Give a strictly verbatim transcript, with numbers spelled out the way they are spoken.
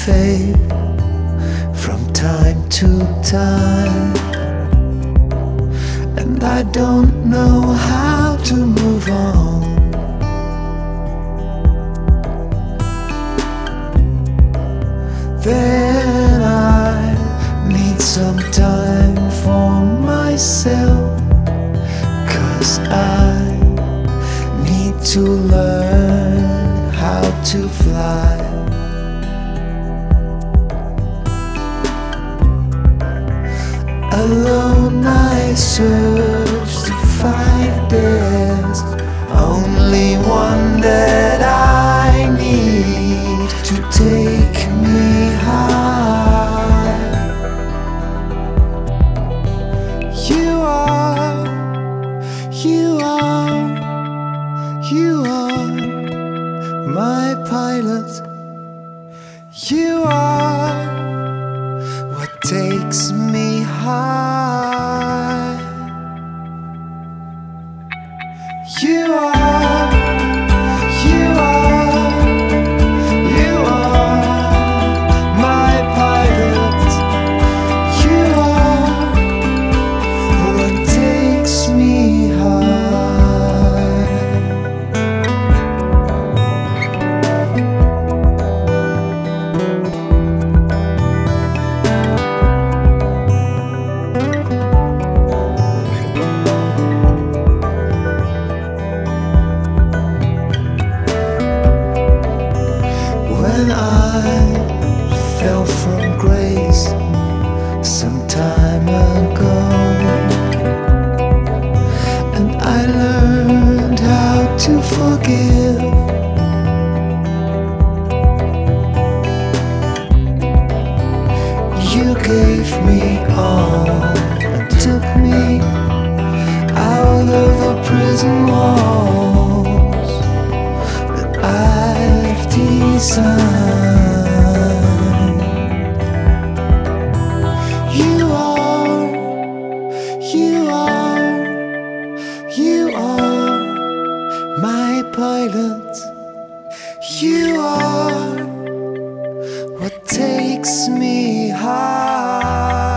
fade from time to time, and I don't know how to move on. Then I need some time for myself, 'cause I need to learn how to fly. Alone I search to find there's only one that I need to take me high. You are, you are, you are my pilot. You are what takes me high. You are, you are, you are my pilot. You are what takes me high. When I fell from grace some time ago, and I learned how to forgive, you gave me all and took me out of the prison walls that I've designed. You are, you are, you are my pilot. You are what takes me high.